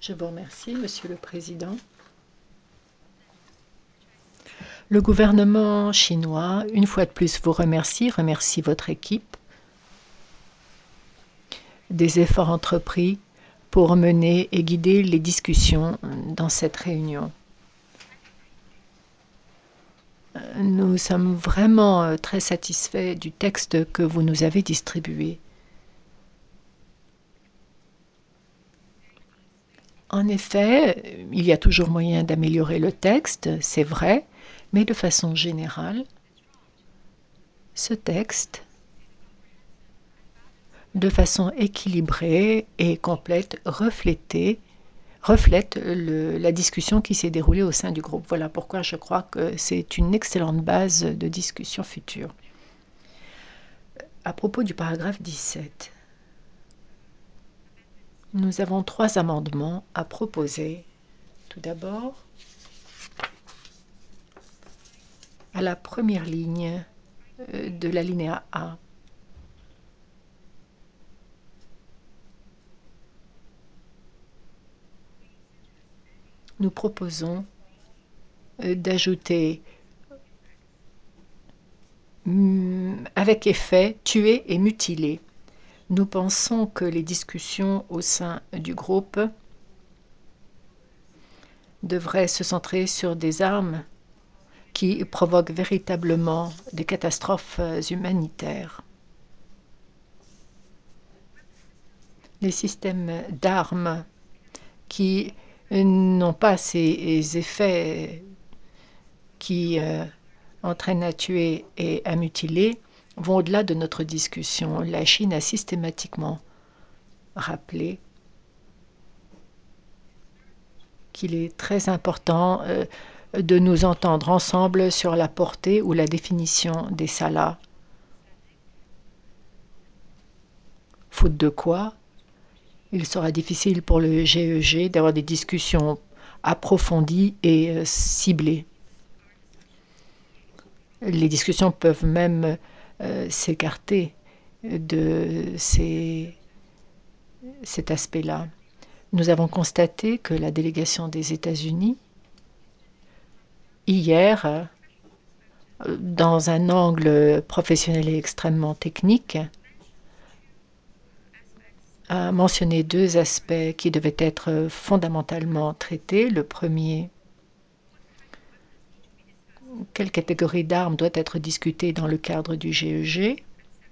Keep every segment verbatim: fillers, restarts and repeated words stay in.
Je vous remercie, Monsieur le Président. Le gouvernement chinois, une fois de plus, vous remercie, remercie votre équipe des efforts entrepris pour mener et guider les discussions dans cette réunion. Nous sommes vraiment très satisfaits du texte que vous nous avez distribué. En effet, il y a toujours moyen d'améliorer le texte, c'est vrai, mais de façon générale, ce texte, de façon équilibrée et complète, reflétait, reflète le, la discussion qui s'est déroulée au sein du groupe. Voilà pourquoi je crois que c'est une excellente base de discussion future. À propos du paragraphe dix-sept, nous avons trois amendements à proposer. Tout d'abord, à la première ligne de l'alinéa A. Nous proposons d'ajouter avec effet tuer et mutiler. Nous pensons que les discussions au sein du groupe devraient se centrer sur des armes qui provoquent véritablement des catastrophes humanitaires. Les systèmes d'armes qui n'ont pas ces effets qui euh, entraînent à tuer et à mutiler vont au-delà de notre discussion. La Chine a systématiquement rappelé qu'il est très important euh, de nous entendre ensemble sur la portée ou la définition des salas. Faute de quoi, il sera difficile pour le G E G d'avoir des discussions approfondies et euh, ciblées. Les discussions peuvent même euh, s'écarter de ces, cet aspect-là. Nous avons constaté que la délégation des États-Unis, hier, dans un angle professionnel et extrêmement technique, a mentionné deux aspects qui devaient être fondamentalement traités. Le premier, quelle catégorie d'armes doit être discutée dans le cadre du G E G?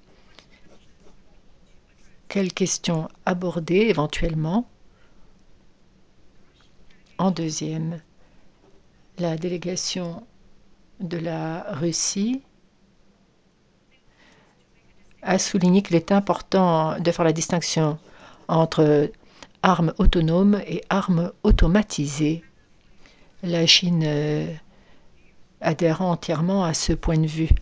Quelles questions aborder éventuellement? En deuxième, la délégation de la Russie a souligné qu'il est important de faire la distinction entre armes autonomes et armes automatisées. La Chine euh, adhère entièrement à ce point de vue.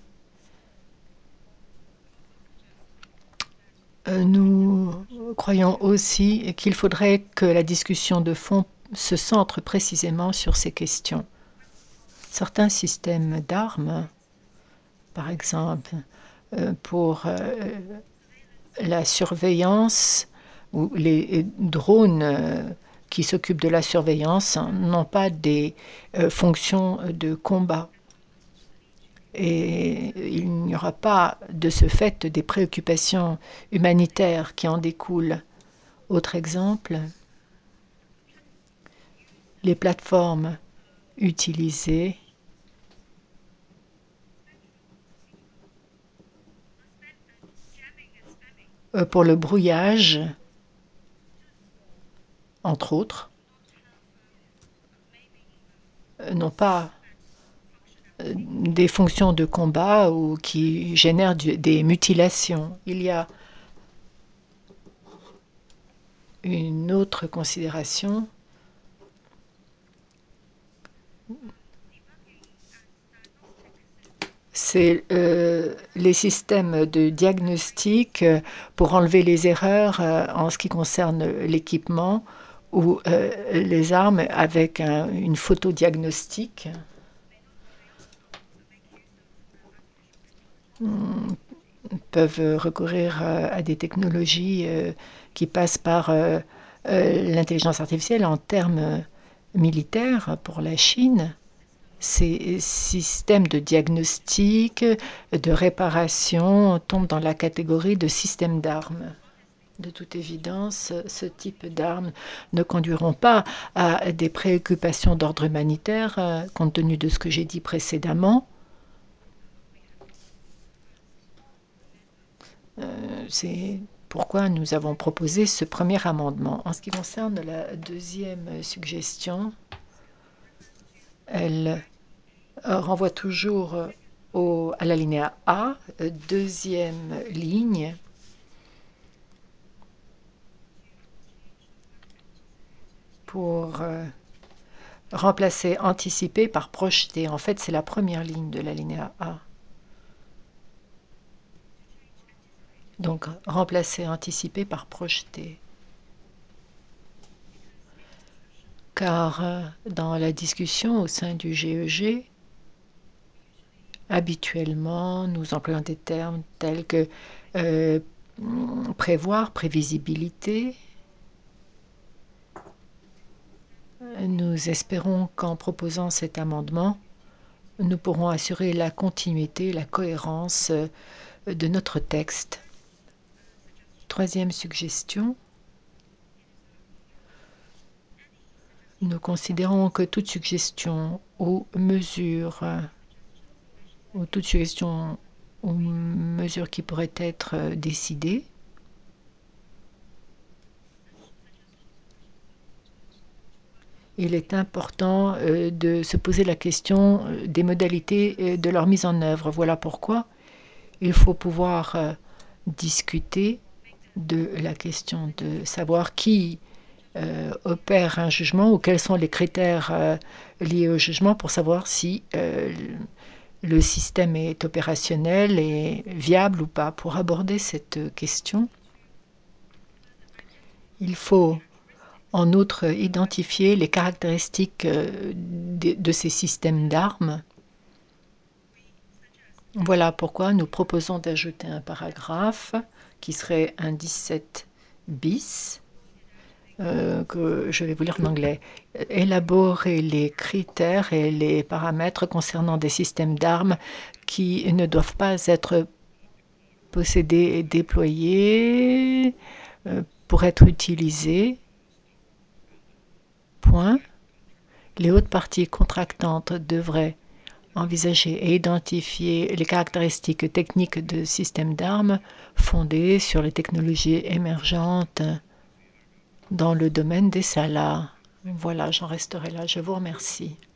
Euh, nous croyons aussi qu'il faudrait que la discussion de fond se centre précisément sur ces questions. Certains systèmes d'armes, par exemple, euh, pour euh, la surveillance ou les drones euh, qui s'occupent de la surveillance n'ont pas des euh, fonctions de combat. Et il n'y aura pas de ce fait des préoccupations humanitaires qui en découlent. Autre exemple, les plateformes utilisées pour le brouillage, entre autres, n'ont pas des fonctions de combat ou qui génèrent du, des mutilations. Il y a une autre considération. C'est euh, les systèmes de diagnostic pour enlever les erreurs euh, en ce qui concerne l'équipement ou euh, les armes avec un, une photo diagnostic. Peuvent recourir à des technologies qui passent par euh, l'intelligence artificielle en termes militaires pour la Chine. Ces systèmes de diagnostic, de réparation tombent dans la catégorie de systèmes d'armes. De toute évidence, ce type d'armes ne conduiront pas à des préoccupations d'ordre humanitaire, compte tenu de ce que j'ai dit précédemment. Euh, C'est pourquoi nous avons proposé ce premier amendement. En ce qui concerne la deuxième suggestion, elle renvoie toujours au, à l'alinéa A, deuxième ligne. Pour euh, remplacer anticiper par projeter. En fait, c'est la première ligne de l'alinéa A. Donc, remplacer anticiper par projeter. Car euh, dans la discussion au sein du G E G, habituellement, nous employons des termes tels que euh, prévoir, prévisibilité. Nous espérons qu'en proposant cet amendement, nous pourrons assurer la continuité, la cohérence de notre texte. Troisième suggestion. Nous considérons que toute suggestion ou mesure ou toute suggestion ou mesure qui pourrait être décidée il est important euh, de se poser la question des modalités de leur mise en œuvre. Voilà pourquoi il faut pouvoir euh, discuter de la question de savoir qui euh, opère un jugement ou quels sont les critères euh, liés au jugement pour savoir si euh, le système est opérationnel et viable ou pas. Pour aborder cette question, il faut en outre identifier les caractéristiques de, de ces systèmes d'armes. Voilà pourquoi nous proposons d'ajouter un paragraphe qui serait un dix-sept bis, euh, que je vais vous lire en anglais. Élaborer les critères et les paramètres concernant des systèmes d'armes qui ne doivent pas être possédés et déployés euh, pour être utilisés. Point. Les hautes parties contractantes devraient envisager et identifier les caractéristiques techniques de systèmes d'armes fondées sur les technologies émergentes dans le domaine des salas. Voilà, j'en resterai là. Je vous remercie.